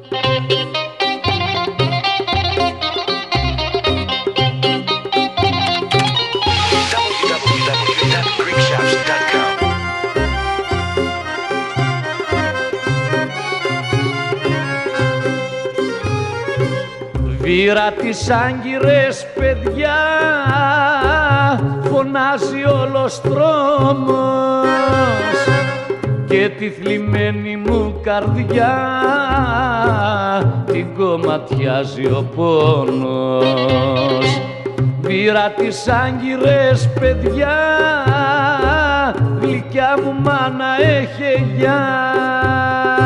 Βήρα τις άγκυρες, παιδιά, φωνάζει όλος δρόμος και τη θλιμμένη μου καρδιά την κομματιάζει ο πόνος. Βήρα τις άγκυρες, παιδιά, γλυκιά μου μάνα, έχε γεια.